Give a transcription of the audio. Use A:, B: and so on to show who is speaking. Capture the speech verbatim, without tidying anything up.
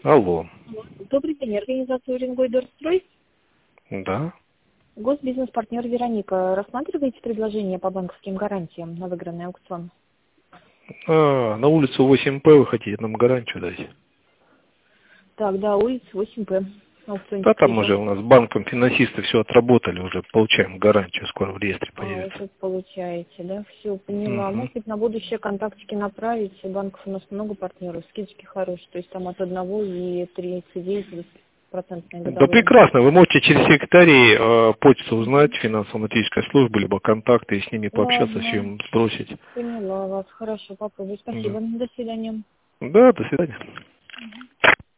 A: Алло.
B: Добрый день, организация Уренгой-Дорстрой.
A: Да.
B: Госбизнес-партнер Вероника. Рассматриваете предложение по банковским гарантиям на выигранный аукцион?
A: А, на улицу восемь П вы хотите нам гарантию дать?
B: Так, да, улица восемь П.
A: Да
B: Аукциончик
A: там уже
B: идет.
A: у нас с банком финансисты все отработали, уже получаем гарантию, скоро в реестре
B: А,
A: появится.
B: уже получаете, да? Все, поняла.
A: Угу.
B: Может быть, на будущее контактики направить. Банков у нас много партнеров, скидочки хорошие. То есть там от одного и тридцать девять процентные
A: Да
B: годовые.
A: прекрасно, вы можете через секретарей э, почту узнать финансово-аналитической службы, либо контакты, и с ними пообщаться, все
B: Ладно,
A: им сбросить.
B: поняла вас. Хорошо, попробую.
A: Да.
B: Спасибо. До свидания.
A: Да, до свидания.